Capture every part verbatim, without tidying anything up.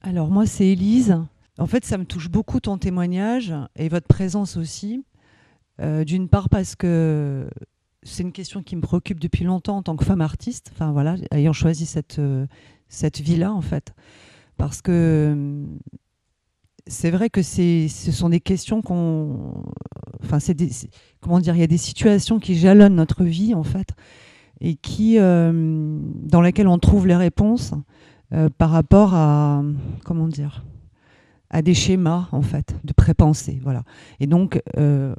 Alors moi, c'est Élise. En fait, ça me touche beaucoup ton témoignage et votre présence aussi. Euh, d'une part parce que c'est une question qui me préoccupe depuis longtemps en tant que femme artiste, enfin voilà, ayant choisi cette, euh, cette vie-là en fait. Parce que euh, c'est vrai que c'est, ce sont des questions qu'on... Enfin, c'est des, c'est- comment dire, il y a des situations qui jalonnent notre vie en fait et qui, euh, dans lesquelles on trouve les réponses euh, par rapport à, comment dire, à des schémas en fait de pré-pensée, voilà. Et donc euh,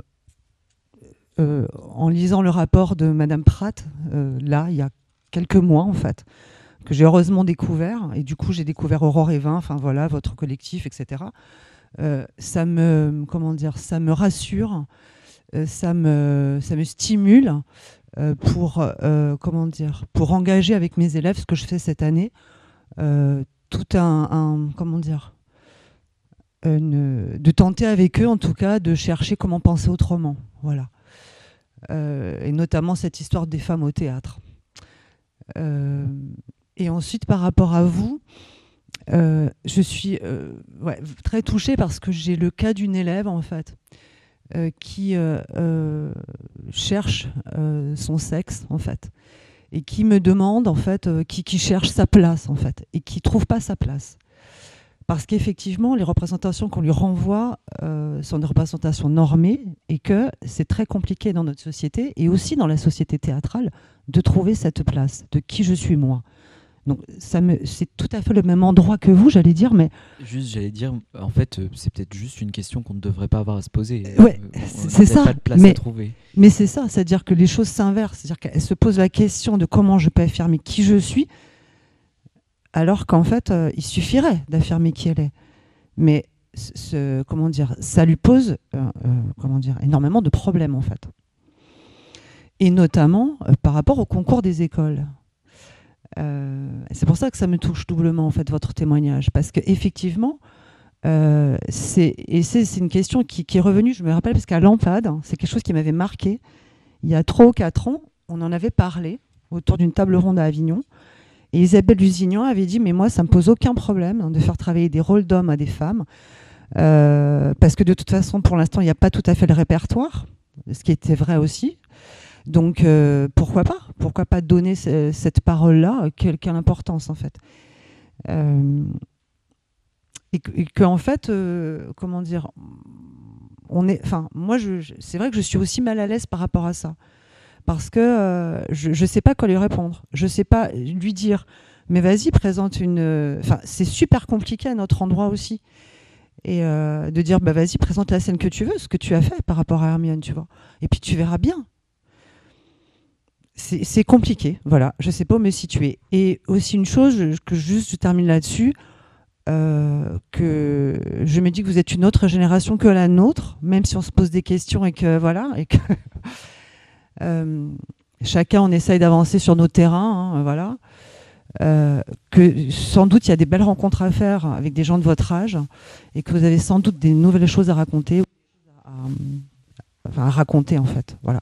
euh, en lisant le rapport de Madame Pratt, euh, là il y a quelques mois en fait, que j'ai heureusement découvert, et du coup j'ai découvert Aurore et Vin, enfin voilà, votre collectif, et cetera. Euh, ça me, comment dire, ça me rassure, euh, ça me, ça me stimule euh, pour, euh, comment dire, pour engager avec mes élèves ce que je fais cette année, euh, tout un, un, comment dire, une- de tenter avec eux, en tout cas, de chercher comment penser autrement. Voilà. Euh, et notamment cette histoire des femmes au théâtre. Euh, et ensuite, par rapport à vous, euh, je suis euh, ouais, très touchée parce que j'ai le cas d'une élève, en fait, euh, qui euh, euh, cherche euh, son sexe, en fait, et qui me demande, en fait, euh, qui, qui cherche sa place, en fait, et qui trouve pas sa place. Parce qu'effectivement, les représentations qu'on lui renvoie euh, sont des représentations normées et que c'est très compliqué dans notre société et aussi dans la société théâtrale de trouver cette place de qui je suis moi. Donc ça me, c'est tout à fait le même endroit que vous, j'allais dire, mais Juste, j'allais dire, en fait, euh, c'est peut-être juste une question qu'on ne devrait pas avoir à se poser. euh, ouais, Euh, on c'est n'a c'est peut-être ça. pas de place à Mais, trouver. mais c'est ça, c'est-à-dire que les choses s'inversent, c'est-à-dire qu'elle se pose la question de comment je peux affirmer qui je suis, alors qu'en fait, euh, il suffirait d'affirmer qui elle est. Mais ce, comment dire, ça lui pose euh, euh, comment dire, énormément de problèmes en fait. Et notamment euh, par rapport au concours des écoles. Euh, c'est pour ça que ça me touche doublement en fait votre témoignage, parce qu'effectivement, euh, c'est, et c'est, c'est une question qui, qui est revenue, je me rappelle, parce qu'à l'Ampad, c'est quelque chose qui m'avait marqué. Il y a trois ou quatre ans, on en avait parlé autour d'une table ronde à Avignon. Et Isabelle Lusignan avait dit, mais moi, ça ne me pose aucun problème hein, de faire travailler des rôles d'hommes à des femmes. Euh, parce que de toute façon, pour l'instant, il n'y a pas tout à fait le répertoire, ce qui était vrai aussi. Donc, euh, pourquoi pas Pourquoi pas donner ce, cette parole-là quelle, quelle importance, en fait euh, Et que, et que, en fait, euh, comment dire on est, enfin, moi, je, je, c'est vrai que je suis aussi mal à l'aise par rapport à ça. Parce que euh, je ne sais pas quoi lui répondre. Je ne sais pas lui dire, mais vas-y, présente une... Enfin, c'est super compliqué à notre endroit aussi. Et euh, de dire, bah vas-y, présente la scène que tu veux, ce que tu as fait par rapport à Hermione, tu vois. Et puis tu verras bien. C'est, c'est compliqué, voilà. Je sais pas où me situer. Et aussi une chose, je, que juste je termine là-dessus, euh, que je me dis que vous êtes une autre génération que la nôtre, même si on se pose des questions et que voilà, et que euh, chacun on essaye d'avancer sur nos terrains, hein, voilà. Euh, que sans doute il y a des belles rencontres à faire avec des gens de votre âge et que vous avez sans doute des nouvelles choses à raconter, à, enfin, à raconter en fait, voilà.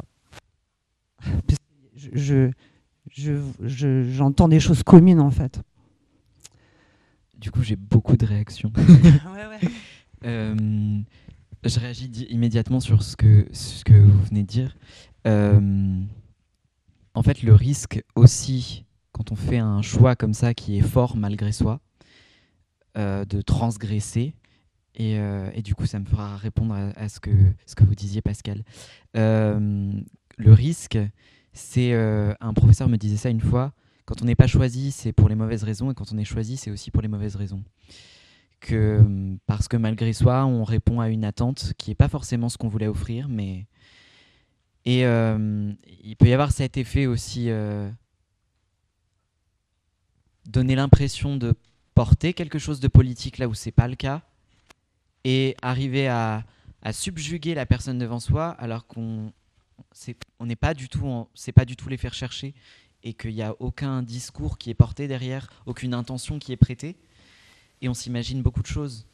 Je, je, je, je, j'entends des choses communes en fait. Du coup, j'ai beaucoup de réactions. ouais, ouais. Euh, je réagis di- immédiatement sur ce que, ce que vous venez de dire. Euh, en fait, le risque aussi, quand on fait un choix comme ça qui est fort malgré soi, euh, de transgresser, et, euh, et du coup, ça me fera répondre à, à ce, que, ce que vous disiez, Pascal. Euh, le risque, c'est... Euh, un professeur me disait ça une fois, quand on n'est pas choisi, c'est pour les mauvaises raisons, et quand on est choisi, c'est aussi pour les mauvaises raisons. Que, parce que malgré soi, on répond à une attente qui n'est pas forcément ce qu'on voulait offrir, mais... Et euh, il peut y avoir cet effet aussi, euh, donner l'impression de porter quelque chose de politique là où c'est pas le cas, et arriver à, à subjuguer la personne devant soi, alors qu'on c'est, on n'est pas du tout, en, c'est pas du tout les faire chercher, et qu'il n'y a aucun discours qui est porté derrière, aucune intention qui est prêtée, et on s'imagine beaucoup de choses.